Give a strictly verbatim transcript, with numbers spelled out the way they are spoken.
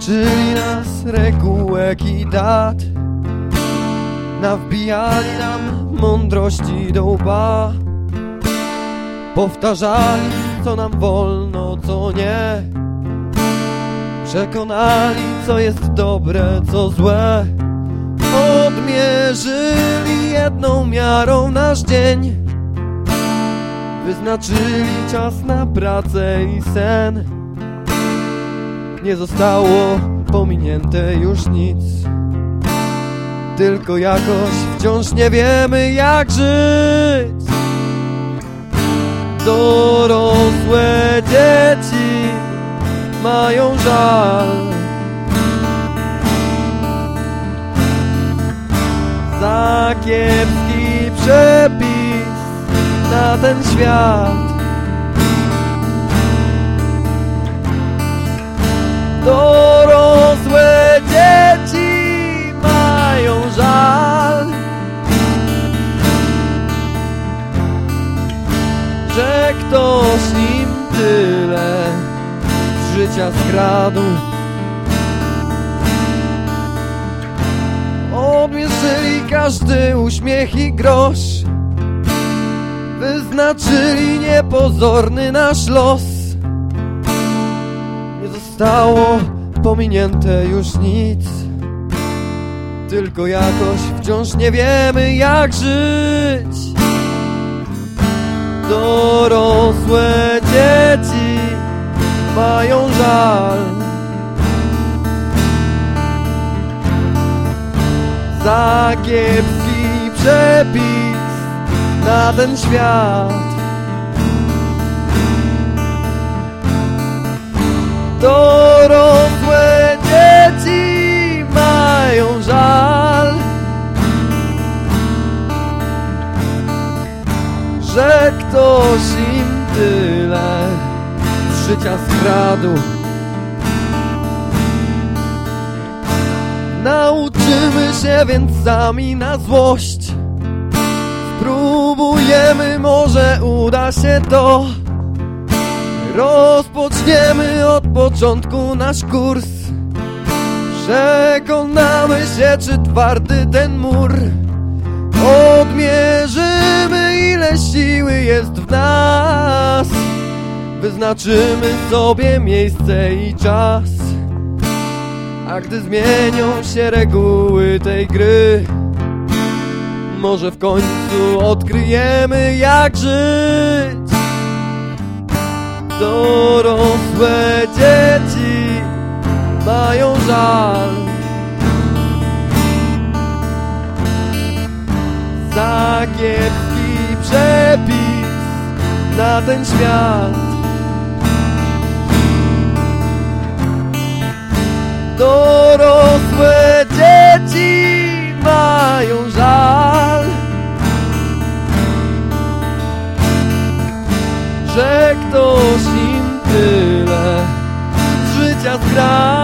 Nauczyli nas regułek i dat, nawbijali nam mądrości do łba, powtarzali, co nam wolno, co nie, przekonali, co jest dobre, co złe. Odmierzyli jedną miarą nasz dzień, wyznaczyli czas na pracę i sen. Nie zostało pominięte już nic, tylko jakoś wciąż nie wiemy, jak żyć. Dorosłe dzieci mają żal za kiepski przepis na ten świat. Dorosłe dzieci mają żal, że ktoś im tyle z życia skradł. Odmierzyli każdy uśmiech i grosz, wyznaczyli niepozorny nasz los. Nie zostało pominięte już nic, tylko jakoś wciąż nie wiemy, jak żyć. Dorosłe dzieci mają żal za kiepski przepis na ten świat. Dorosłe dzieci mają żal, że ktoś im tyle z życia skradł. Nauczymy się więc sami na złość, spróbujemy, może uda się to. Rozpoczniemy od początku nasz kurs, przekonamy się, czy twardy ten mur. Odmierzymy, ile siły jest w nas, wyznaczymy sobie miejsce i czas. A gdy zmienią się reguły tej gry, może w końcu odkryjemy, jak żyć. Dorosłe dzieci mają żal za kiepski przepis na ten świat. Dorosłe dzieci mają żal, że ktoś im tyle z życia skradł.